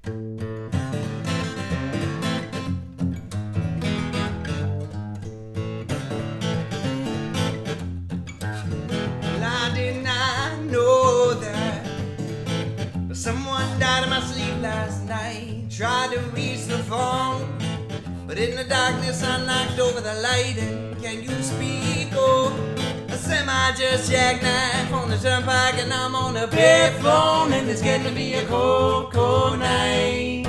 I did not know that someone died in my sleep last night. Tried to reach the phone, but in the darkness I knocked over the light. And can you speak? Oh, a semi just jackknife on the turnpike, and I'm on a payphone, and it's getting to be a cold, cold night.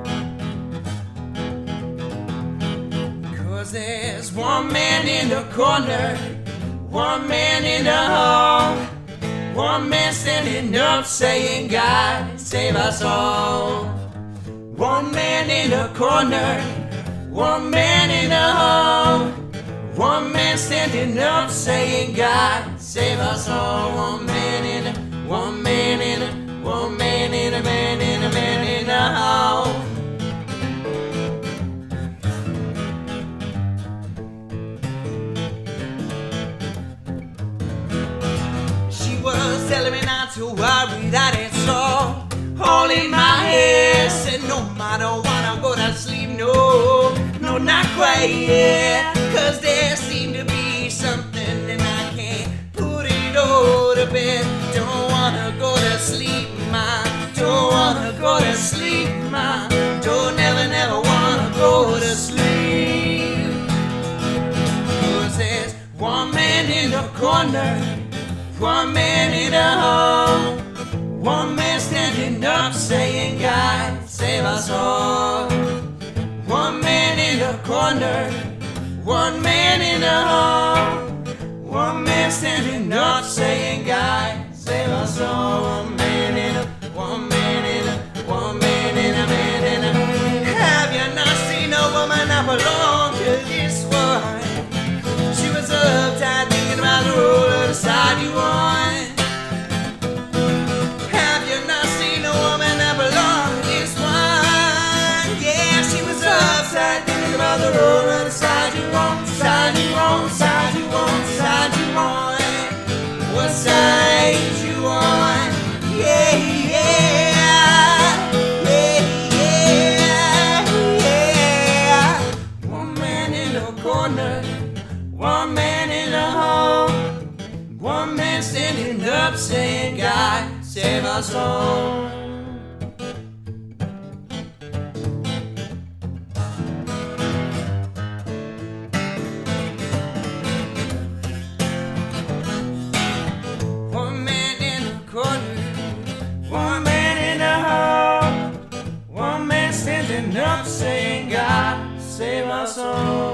'Cause there's one man in the corner, one man in the hall, one man standing up saying, God, save us all. One man in the corner, one man in the hall, one man standing up saying, God, save us all. One man in the, one man in the, one man in the, man in the, man in the hall. Was telling me not to worry, that it's all in my head. Said no, I don't wanna go to sleep, no, no, not quite yet. 'Cause there seemed to be something and I can't put it all to bed. Don't wanna go to sleep, ma, don't wanna go to sleep, ma, don't never wanna go to sleep. 'Cause there's one man in the corner, one man in the hall, one man standing up saying, God, save us all. One man in the corner, one man in the hall, one man standing up saying, God, save us all. One man in the, one man in the, one man in the, man in the. Have you not seen a woman that belonged to this one? She was uptight thinking about the roller to side you on. Have you not seen a woman that belonged to this one? Yeah, she was uptight thinking about the roller to side you on, side you on, side you on, side you on. What side you on? Yeah, yeah, yeah, yeah, yeah. One man in the corner, one man in the hall, one man standing up saying, God, save us all. One man in the corner, one man in the hall, one man standing up saying, God, save us all.